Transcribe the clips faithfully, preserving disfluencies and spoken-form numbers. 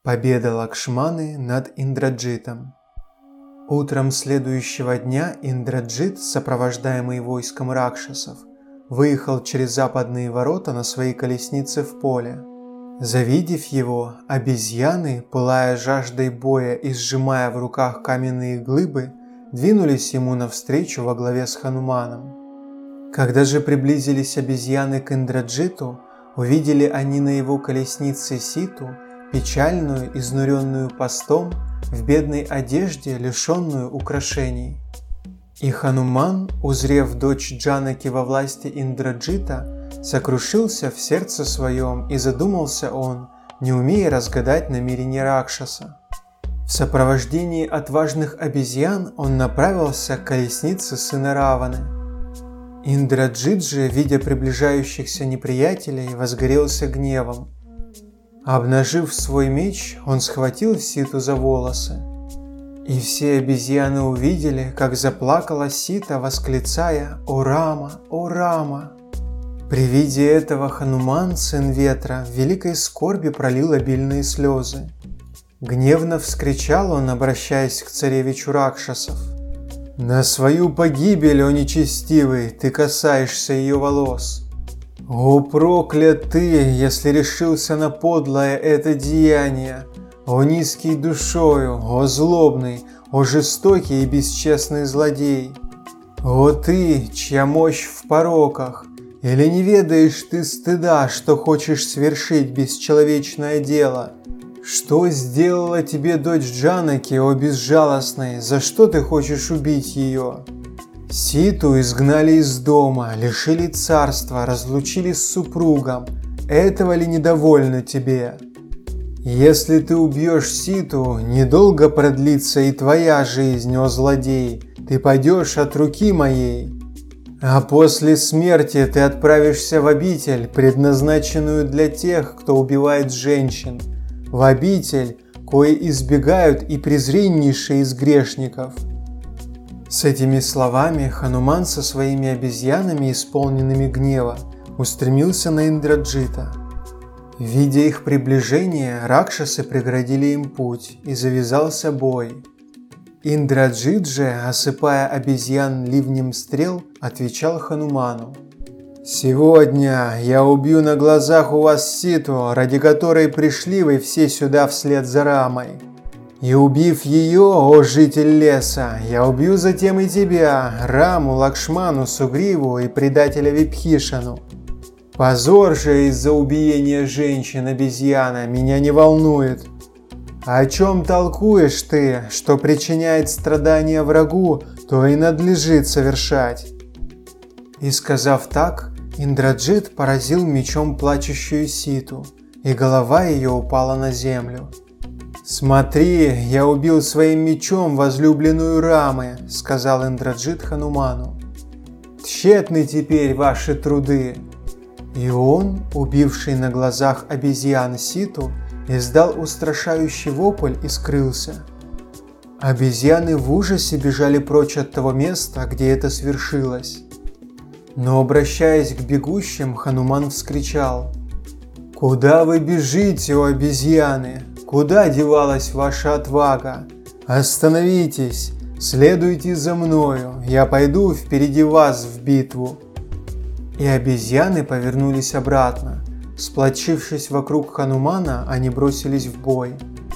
Победа Лакшманы над Индраджитом. Утром следующего дня Индраджит, сопровождаемый войском ракшасов, выехал через западные ворота на своей колеснице в поле. Завидев его, обезьяны, пылая жаждой боя и сжимая в руках каменные глыбы, двинулись ему навстречу во главе с Хануманом. Когда же приблизились обезьяны к Индраджиту, увидели они на его колеснице Ситу, печальную, изнуренную постом, в бедной одежде, лишенную украшений. И Хануман, узрев дочь Джанаки во власти Индраджита, сокрушился в сердце своем, и задумался он, не умея разгадать намерения Ракшаса. В сопровождении отважных обезьян он направился к колеснице сына Раваны. Индраджит же, видя приближающихся неприятелей, возгорелся гневом. Обнажив свой меч, он схватил Ситу за волосы. И все обезьяны увидели, как заплакала Сита, восклицая «О Рама! О Рама!». При виде этого Хануман, сын ветра, в великой скорби пролил обильные слезы. Гневно вскричал он, обращаясь к царевичу Ракшасов: «На свою погибель, о нечестивый, ты касаешься ее волос! О проклят ты, если решился на подлое это деяние! О низкий душою, о злобный, о жестокий и бесчестный злодей! О ты, чья мощь в пороках! Или не ведаешь ты стыда, что хочешь свершить бесчеловечное дело? Что сделала тебе дочь Джанаки, о безжалостный, за что ты хочешь убить ее? Ситу изгнали из дома, лишили царства, разлучили с супругом. Этого ли недовольно тебе? Если ты убьешь Ситу, недолго продлится и твоя жизнь, о злодей, ты падешь от руки моей. А после смерти ты отправишься в обитель, предназначенную для тех, кто убивает женщин, в обитель, кое избегают и презреннейшие из грешников». С этими словами Хануман со своими обезьянами, исполненными гнева, устремился на Индраджита. Видя их приближение, ракшасы преградили им путь, и завязался бой. Индраджит же, осыпая обезьян ливнем стрел, отвечал Хануману: «Сегодня я убью на глазах у вас Ситу, ради которой пришли вы все сюда вслед за Рамой. И убив ее, о житель леса, я убью затем и тебя, Раму, Лакшману, Сугриву и предателя Вибхишану. Позор же из-за убиения женщин-обезьяна меня не волнует. О чем толкуешь ты, что причиняет страдания врагу, то и надлежит совершать». И сказав так, Индраджит поразил мечом плачущую Ситу, и голова ее упала на землю. «Смотри, я убил своим мечом возлюбленную Рамы», — сказал Индраджит Хануману. «Тщетны теперь ваши труды». И он, убивший на глазах обезьян Ситу, издал устрашающий вопль и скрылся. Обезьяны в ужасе бежали прочь от того места, где это свершилось. Но, обращаясь к бегущим, Хануман вскричал: «Куда вы бежите, о обезьяны? Куда девалась ваша отвага? Остановитесь, следуйте за мною, я пойду впереди вас в битву». И обезьяны повернулись обратно. Сплотившись вокруг Ханумана, они бросились в бой.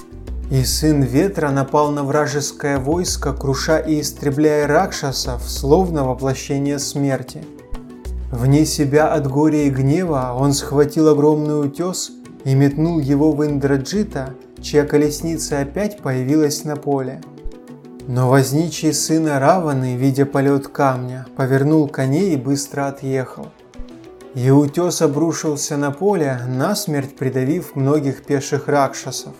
И сын ветра напал на вражеское войско, круша и истребляя ракшасов, словно воплощение смерти. Вне себя от горя и гнева он схватил огромный утес и метнул его в Индраджита, чья колесница опять появилась на поле. Но возничий сына Раваны, видя полет камня, повернул коней и быстро отъехал. И утес обрушился на поле, насмерть придавив многих пеших ракшасов.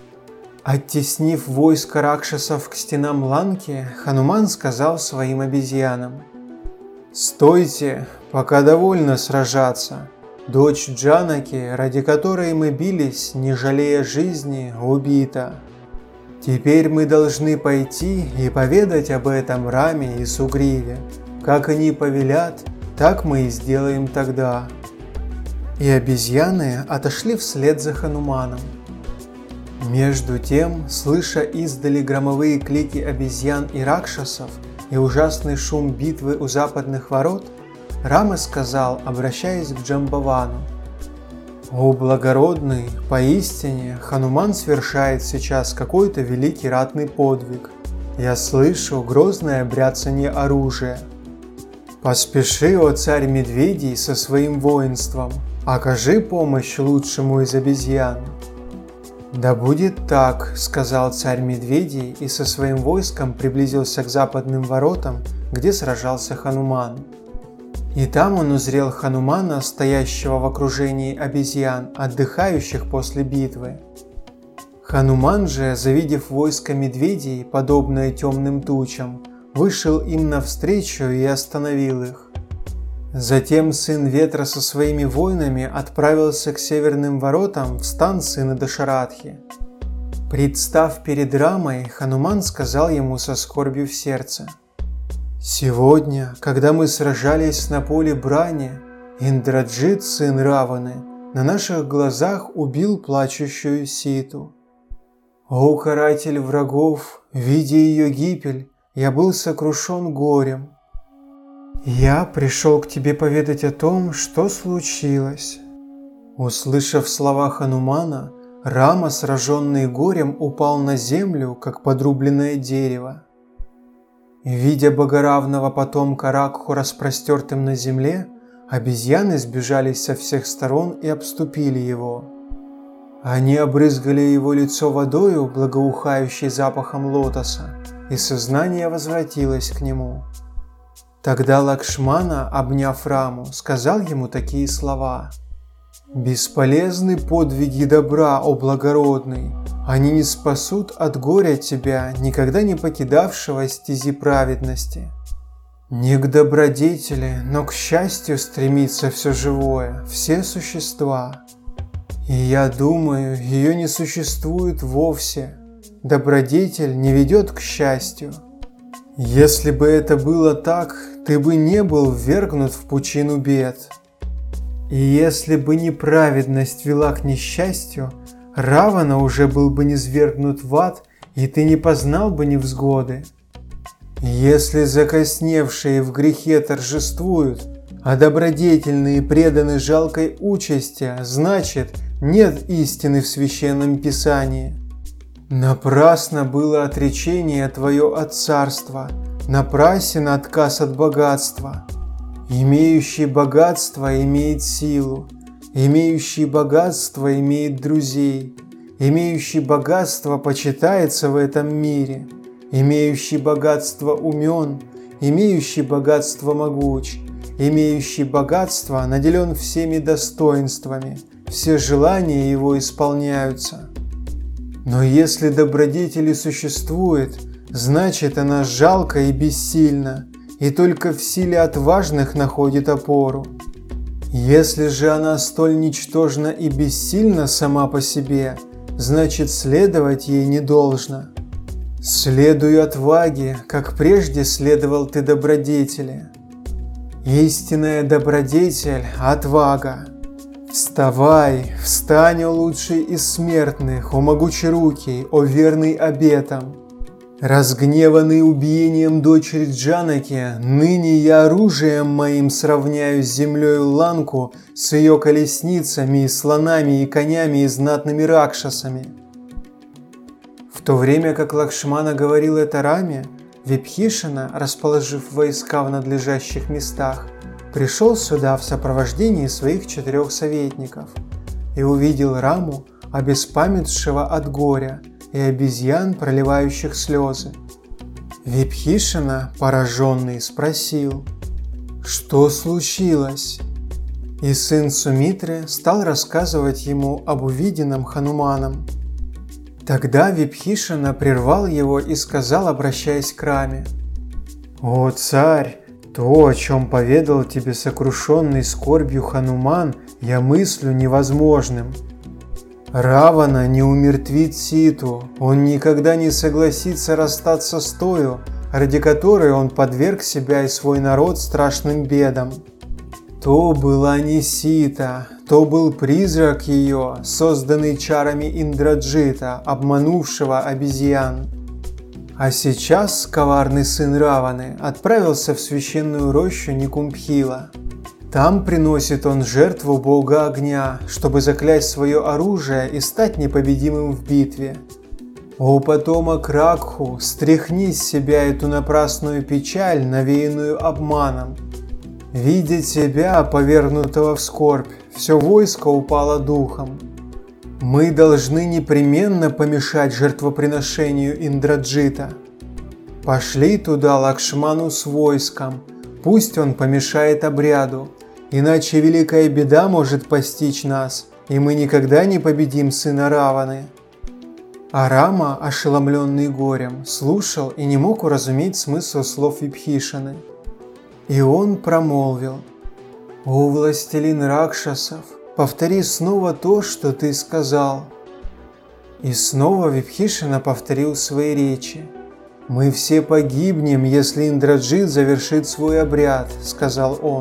Оттеснив войско ракшасов к стенам Ланки, Хануман сказал своим обезьянам: «Стойте, пока довольно сражаться. Дочь Джанаки, ради которой мы бились, не жалея жизни, убита. Теперь мы должны пойти и поведать об этом Раме и Сугриве. Как они повелят, так мы и сделаем тогда». И обезьяны отошли вслед за Хануманом. Между тем, слыша издали громовые клики обезьян и ракшасов и ужасный шум битвы у западных ворот, Рама сказал, обращаясь к Джамбавану: «О благородный, поистине Хануман совершает сейчас какой-то великий ратный подвиг. Я слышу грозное бряцанье оружия. Поспеши, о царь медведей, со своим воинством, окажи помощь лучшему из обезьян». «Да будет так», — сказал царь медведей и со своим войском приблизился к западным воротам, где сражался Хануман. И там он узрел Ханумана, стоящего в окружении обезьян, отдыхающих после битвы. Хануман же, завидев войско медведей, подобное темным тучам, вышел им навстречу и остановил их. Затем сын ветра со своими воинами отправился к северным воротам в стан сына Дашаратхи. Представ перед Рамой, Хануман сказал ему со скорбью в сердце: «Сегодня, когда мы сражались на поле брани, Индраджит, сын Раваны, на наших глазах убил плачущую Ситу. О, каратель врагов, видя ее гибель, я был сокрушен горем. Я пришел к тебе поведать о том, что случилось». Услышав слова Ханумана, Рама, сраженный горем, упал на землю, как подрубленное дерево. Видя богоравного потомка Ракху распростертым на земле, обезьяны сбежались со всех сторон и обступили его. Они обрызгали его лицо водою, благоухающей запахом лотоса, и сознание возвратилось к нему. Тогда Лакшмана, обняв Раму, сказал ему такие слова: «Бесполезны подвиги добра, о благородный, они не спасут от горя тебя, никогда не покидавшего стези праведности. Не к добродетели, но к счастью стремится все живое, все существа. И я думаю, ее не существует вовсе, добродетель не ведет к счастью. Если бы это было так, ты бы не был ввергнут в пучину бед. И если бы неправедность вела к несчастью, Равана уже был бы низвергнут в ад, и ты не познал бы невзгоды. Если закосневшие в грехе торжествуют, а добродетельные преданы жалкой участи, значит, нет истины в священном писании. Напрасно было отречение твое от царства, напрасен отказ от богатства. Имеющий богатство имеет силу, имеющий богатство имеет друзей, имеющий богатство почитается в этом мире, имеющий богатство умен, имеющий богатство могуч, имеющий богатство наделен всеми достоинствами, все желания его исполняются. Но если добродетель существует, значит она жалка и бессильна, и только в силе отважных находит опору. Если же она столь ничтожна и бессильна сама по себе, значит следовать ей не должно. Следуй отваге, как прежде следовал ты добродетели. Истинная добродетель – отвага. Вставай, встань, о лучший из смертных, о могучерукий, о верный обетам. Разгневанный убиением дочери Джанаки, ныне я оружием моим сравняю с землею Ланку, с ее колесницами, слонами и конями и знатными ракшасами. В то время как Лакшмана говорил это Раме, Випхишана, расположив войска в надлежащих местах, пришел сюда в сопровождении своих четырех советников и увидел Раму, обеспамятшего от горя, и обезьян, проливающих слезы. Випхишана, пораженный, спросил: «Что случилось?» И сын Сумитры стал рассказывать ему об увиденном Хануманом. Тогда Випхишана прервал его и сказал, обращаясь к Раме: «О царь, то, о чем поведал тебе сокрушенный скорбью Хануман, я мыслю невозможным. Равана не умертвит Ситу, он никогда не согласится расстаться с тою, ради которой он подверг себя и свой народ страшным бедам. То была не Сита, То был призрак ее, созданный чарами Индраджита, обманувшего обезьян. А сейчас коварный сын Раваны отправился в священную рощу Никумбхила. Там приносит он жертву бога огня, чтобы заклясть свое оружие и стать непобедимым в битве. О потомок Ракху, стряхни с себя эту напрасную печаль, навеянную обманом. Видя тебя, повергнутого в скорбь, все войско упало духом. Мы должны непременно помешать жертвоприношению Индраджита. Пошли туда Лакшману с войском, пусть он помешает обряду, иначе великая беда может постичь нас, и мы никогда не победим сына Раваны. А Рама, ошеломленный горем, слушал и не мог уразуметь смысл слов Вибхишаны. И он промолвил: «О властелин Ракшасов, повтори снова то, что ты сказал». И снова Вибхишана повторил свои речи. «Мы все погибнем, если Индраджит завершит свой обряд», — сказал он.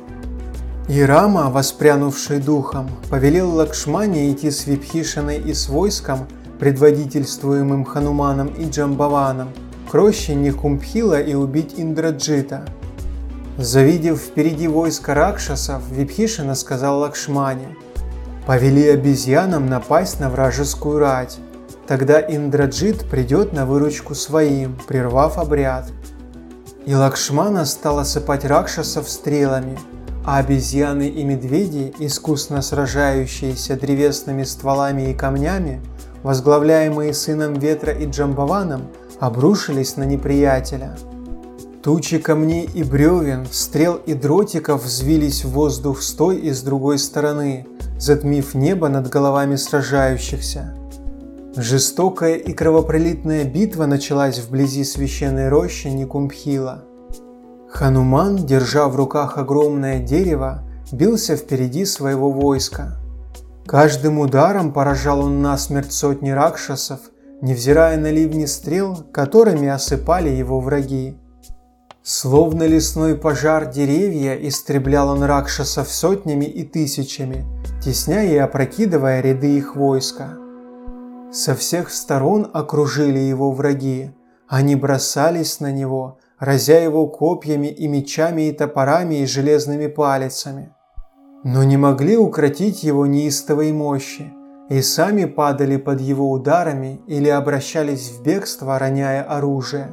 И Рама, воспрянувший духом, повелел Лакшмане идти с Вибхишаной и с войском, предводительствуемым Хануманом и Джамбаваном, к роще Никумбхила и убить Индраджита. Завидев впереди войско ракшасов, Вибхишана сказал Лакшмане: «Повели обезьянам напасть на вражескую рать. Тогда Индраджит придет на выручку своим, прервав обряд». И Лакшмана стал осыпать ракшасов стрелами, а обезьяны и медведи, искусно сражающиеся древесными стволами и камнями, возглавляемые сыном ветра и Джамбаваном, обрушились на неприятеля. Тучи камней и бревен, стрел и дротиков взвились в воздух с той и с другой стороны, затмив небо над головами сражающихся. Жестокая и кровопролитная битва началась вблизи священной рощи Никумбхила. Хануман, держа в руках огромное дерево, бился впереди своего войска. Каждым ударом поражал он насмерть сотни ракшасов, невзирая на ливни стрел, которыми осыпали его враги. Словно лесной пожар деревья, истреблял он ракшасов сотнями и тысячами, тесняя и опрокидывая ряды их войска. Со всех сторон окружили его враги, они бросались на него, разя его копьями и мечами и топорами и железными палицами. Но не могли укротить его неистовой мощи, и сами падали под его ударами или обращались в бегство, роняя оружие.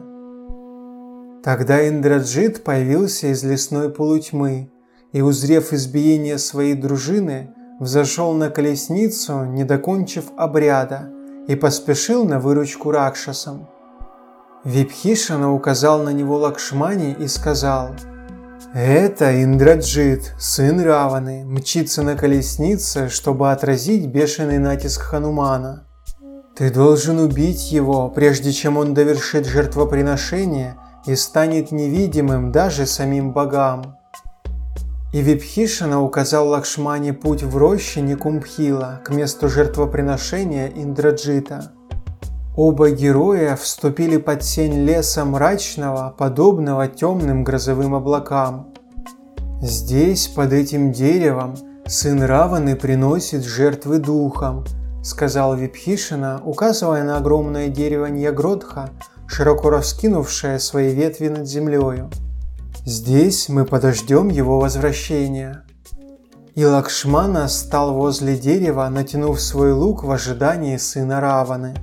Тогда Индраджит появился из лесной полутьмы и, узрев избиение своей дружины, взошел на колесницу, не докончив обряда, и поспешил на выручку ракшасам. Вибхишана указал на него Лакшмане и сказал: «Это Индраджит, сын Раваны, мчится на колеснице, чтобы отразить бешеный натиск Ханумана. Ты должен убить его, прежде чем он довершит жертвоприношение и станет невидимым даже самим богам». И Вибхишана указал Лакшмане путь в роще Никумбхила к месту жертвоприношения Индраджита. Оба героя вступили под сень леса мрачного, подобного темным грозовым облакам. «Здесь, под этим деревом, сын Раваны приносит жертвы духам», — сказал Вибхишана, указывая на огромное дерево Ньягродха, широко раскинувшее свои ветви над землею. «Здесь мы подождем его возвращения». И Лакшмана стал возле дерева, натянув свой лук в ожидании сына Раваны.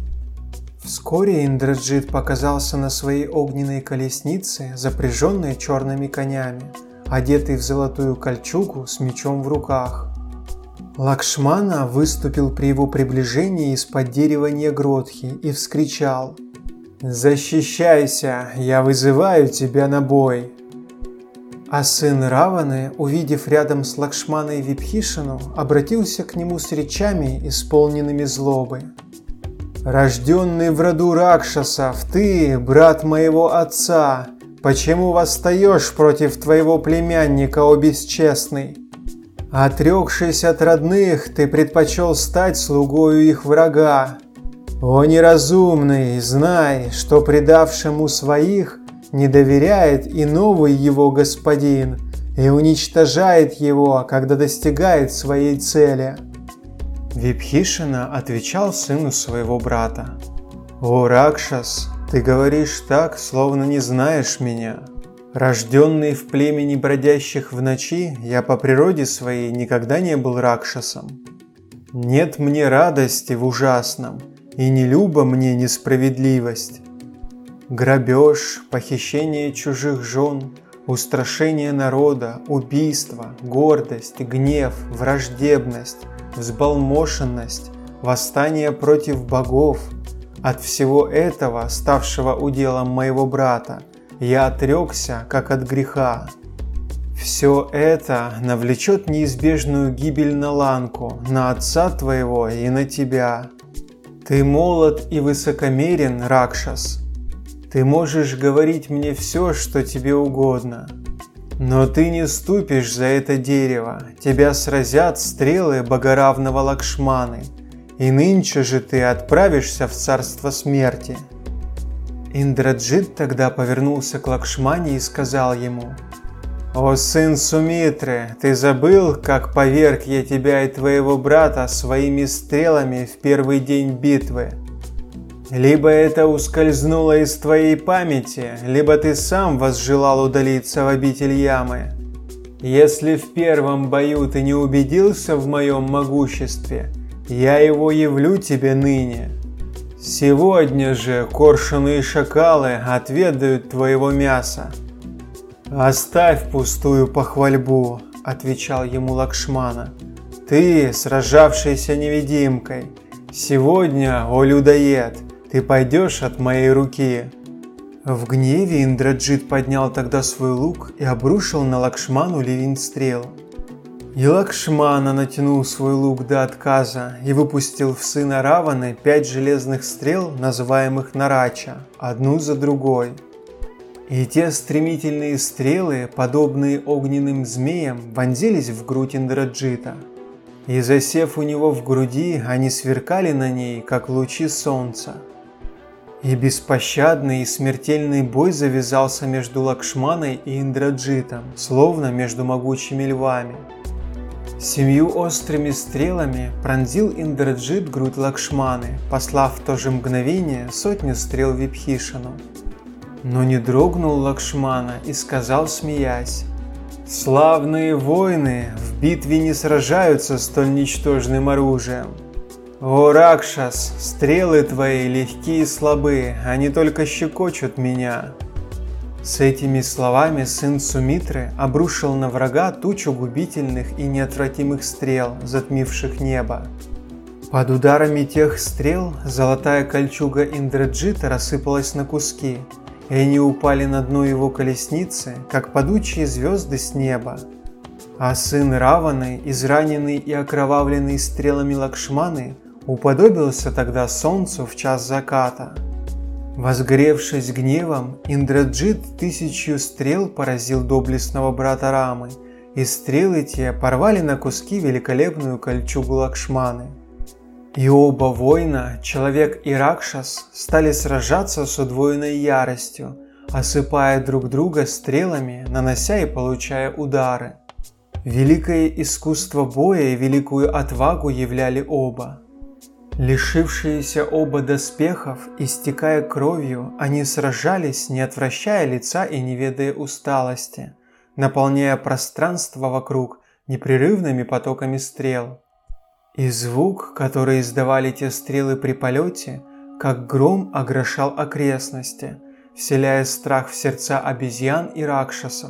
Вскоре Индраджит показался на своей огненной колеснице, запряженной черными конями, одетый в золотую кольчугу с мечом в руках. Лакшмана выступил при его приближении из-под дерева Ньягродхи и вскричал: «Защищайся, я вызываю тебя на бой!» А сын Раваны, увидев рядом с Лакшманой Вибхишану, обратился к нему с речами, исполненными злобы. «Рожденный в роду ракшасов, ты, брат моего отца, почему восстаешь против твоего племянника, о бесчестный? Отрекшись от родных, ты предпочел стать слугою их врага. О неразумный, знай, что предавшему своих не доверяет и новый его господин, и уничтожает его, когда достигает своей цели. Вибхишана отвечал сыну своего брата: «О, Ракшас, ты говоришь так, словно не знаешь меня. Рожденный в племени бродящих в ночи, я по природе своей никогда не был Ракшасом. Нет мне радости в ужасном, и не люба мне несправедливость. Грабеж, похищение чужих жен, устрашение народа, убийство, гордость, гнев, враждебность, взбалмошенность, восстание против богов. От всего этого, ставшего уделом моего брата, я отрекся, как от греха. Все это навлечет неизбежную гибель на Ланку, на отца твоего и на тебя. Ты молод и высокомерен, Ракшас. Ты можешь говорить мне все, что тебе угодно. Но ты не ступишь за это дерево, тебя сразят стрелы богоравного Лакшманы, и нынче же ты отправишься в царство смерти». Индраджит тогда повернулся к Лакшмане и сказал ему: «О сын Сумитры, ты забыл, как поверг я тебя и твоего брата своими стрелами в первый день битвы? Либо это ускользнуло из твоей памяти, либо ты сам возжелал удалиться в обитель Ямы. Если в первом бою ты не убедился в моем могуществе, я его явлю тебе ныне. Сегодня же коршуны и шакалы отведают твоего мяса». «Оставь пустую похвальбу», — отвечал ему Лакшмана. «Ты, сражавшийся невидимкой, сегодня, о людоед, ты пойдешь от моей руки». В гневе Индраджит поднял тогда свой лук и обрушил на Лакшману ливень стрел. И Лакшмана натянул свой лук до отказа и выпустил в сына Раваны пять железных стрел, называемых Нарача, одну за другой. И те стремительные стрелы, подобные огненным змеям, вонзились в грудь Индраджита. И засев у него в груди, они сверкали на ней, как лучи солнца. И беспощадный и смертельный бой завязался между Лакшманой и Индраджитом, словно между могучими львами. Семью острыми стрелами пронзил Индраджит грудь Лакшманы, послав в то же мгновение сотню стрел Вибхишану. Но не дрогнул Лакшмана и сказал, смеясь: «Славные воины в битве не сражаются столь ничтожным оружием. О, Ракшас, стрелы твои легкие и слабы, они только щекочут меня». С этими словами сын Сумитры обрушил на врага тучу губительных и неотвратимых стрел, затмивших небо. Под ударами тех стрел золотая кольчуга Индраджита рассыпалась на куски, и они упали на дно его колесницы, как падучие звезды с неба. А сын Раваны, израненный и окровавленный стрелами Лакшманы, уподобился тогда солнцу в час заката. Возгоревшись гневом, Индраджит тысячью стрел поразил доблестного брата Рамы, и стрелы те порвали на куски великолепную кольчугу Лакшманы. И оба воина, человек и Ракшас, стали сражаться с удвоенной яростью, осыпая друг друга стрелами, нанося и получая удары. Великое искусство боя и великую отвагу являли оба. Лишившиеся оба доспехов, истекая кровью, они сражались, не отвращая лица и не ведая усталости, наполняя пространство вокруг непрерывными потоками стрел. И звук, который издавали те стрелы при полете, как гром оглашал окрестности, вселяя страх в сердца обезьян и ракшасов.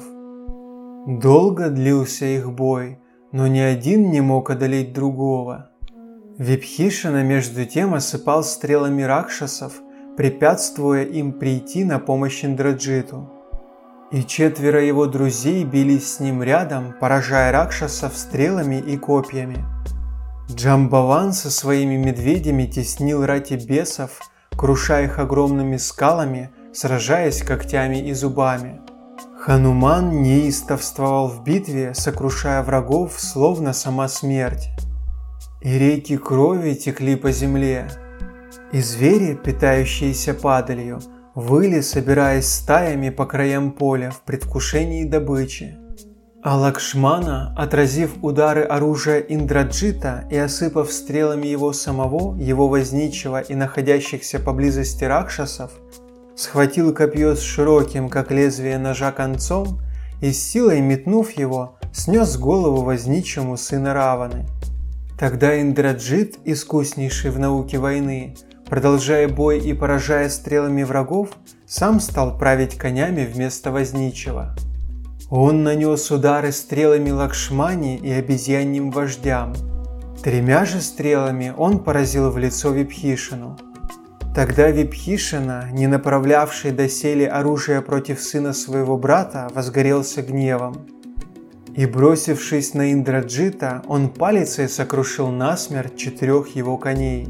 Долго длился их бой, но ни один не мог одолеть другого. Вибхишана между тем осыпал стрелами ракшасов, препятствуя им прийти на помощь Индраджиту. И четверо его друзей бились с ним рядом, поражая ракшасов стрелами и копьями. Джамбаван со своими медведями теснил рати бесов, крушая их огромными скалами, сражаясь когтями и зубами. Хануман неистовствовал в битве, сокрушая врагов, словно сама смерть. И реки крови текли по земле. И звери, питающиеся падалью, выли, собираясь стаями по краям поля в предвкушении добычи. А Лакшмана, отразив удары оружия Индраджита и осыпав стрелами его самого, его возничего и находящихся поблизости ракшасов, схватил копье с широким, как лезвие ножа, концом и с силой метнув его, снес голову возничему сына Раваны. Тогда Индраджит, искуснейший в науке войны, продолжая бой и поражая стрелами врагов, сам стал править конями вместо возничего. Он нанес удары стрелами Лакшмане и обезьяньим вождям. Тремя же стрелами он поразил в лицо Вибхишину. Тогда Вибхишина, не направлявший доселе оружие против сына своего брата, возгорелся гневом. И, бросившись на Индраджита, он палицей сокрушил насмерть четырех его коней.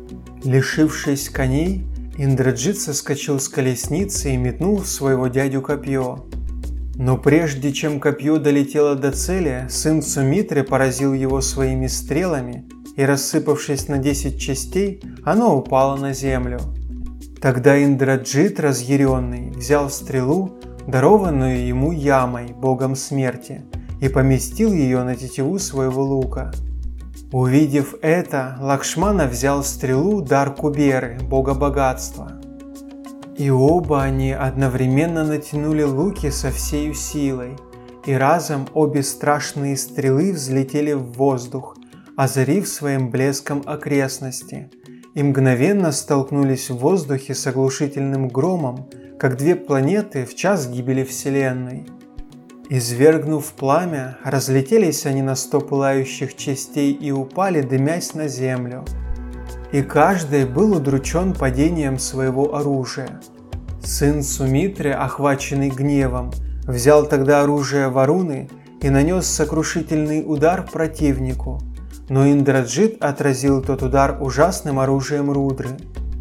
Лишившись коней, Индраджит соскочил с колесницы и метнул в своего дядю копье. Но прежде чем копье долетело до цели, сын Сумитры поразил его своими стрелами, и, рассыпавшись на десять частей, оно упало на землю. Тогда Индраджит, разъяренный, взял стрелу, дарованную ему Ямой, богом смерти, и поместил ее на тетиву своего лука. Увидев это, Лакшмана взял стрелу, дар Куберы, бога богатства. И оба они одновременно натянули луки со всею силой, и разом обе страшные стрелы взлетели в воздух, озарив своим блеском окрестности, и мгновенно столкнулись в воздухе с оглушительным громом, как две планеты в час гибели Вселенной. Извергнув пламя, разлетелись они на сто пылающих частей и упали, дымясь на землю. И каждый был удручен падением своего оружия. Сын Сумитры, охваченный гневом, взял тогда оружие Варуны и нанес сокрушительный удар противнику, но Индраджит отразил тот удар ужасным оружием Рудры.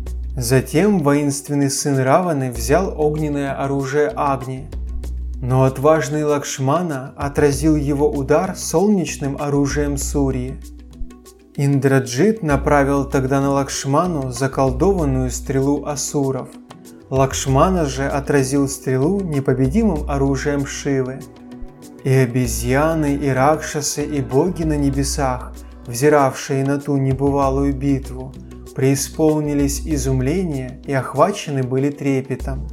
Затем воинственный сын Раваны взял огненное оружие Агни, но отважный Лакшмана отразил его удар солнечным оружием Сурьи. Индраджит направил тогда на Лакшману заколдованную стрелу асуров. Лакшмана же отразил стрелу непобедимым оружием Шивы. И обезьяны, и ракшасы, и боги на небесах, взиравшие на ту небывалую битву, преисполнились изумления и охвачены были трепетом.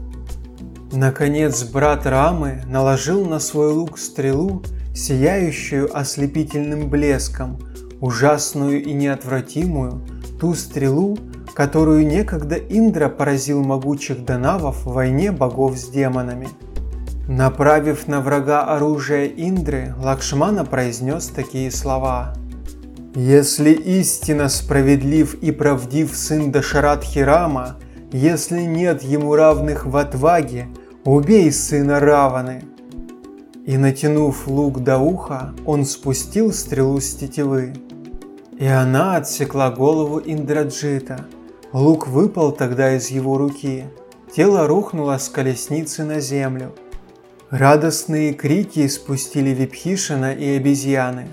Наконец брат Рамы наложил на свой лук стрелу, сияющую ослепительным блеском, ужасную и неотвратимую, ту стрелу, которую некогда Индра поразил могучих данавов в войне богов с демонами. Направив на врага оружие Индры, Лакшмана произнес такие слова: «Если истинно справедлив и правдив сын Дашаратхи Рама, если нет ему равных в отваге, убей сына Раваны». И, натянув лук до уха, он спустил стрелу с тетивы. И она отсекла голову Индраджита. Лук выпал тогда из его руки. Тело рухнуло с колесницы на землю. Радостные крики испустили Вибхишина и обезьяны.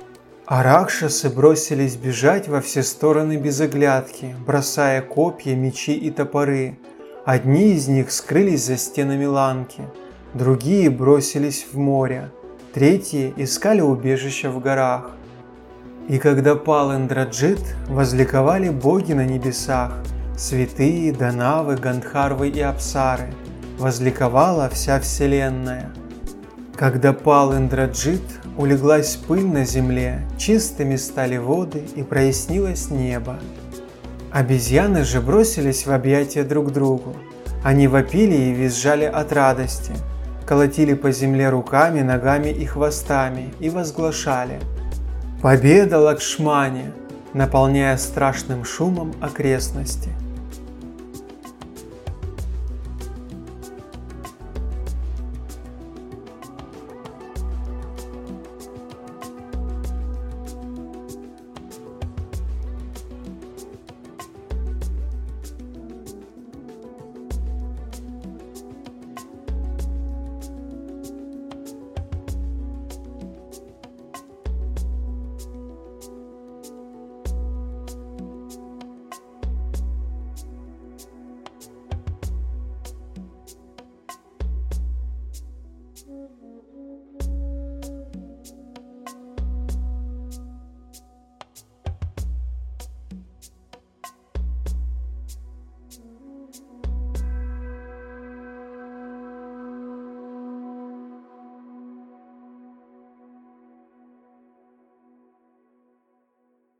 А ракшасы бросились бежать во все стороны без оглядки, бросая копья, мечи и топоры. Одни из них скрылись за стенами Ланки, другие бросились в море, третьи искали убежища в горах. И когда пал Индраджит, возликовали боги на небесах, святые, данавы, гандхарвы и апсары, возликовала вся вселенная. Когда пал Индраджит, улеглась пыль на земле, чистыми стали воды и прояснилось небо. Обезьяны же бросились в объятия друг другу. Они вопили и визжали от радости, колотили по земле руками, ногами и хвостами и возглашали: «Победа Лакшмане!», наполняя страшным шумом окрестности.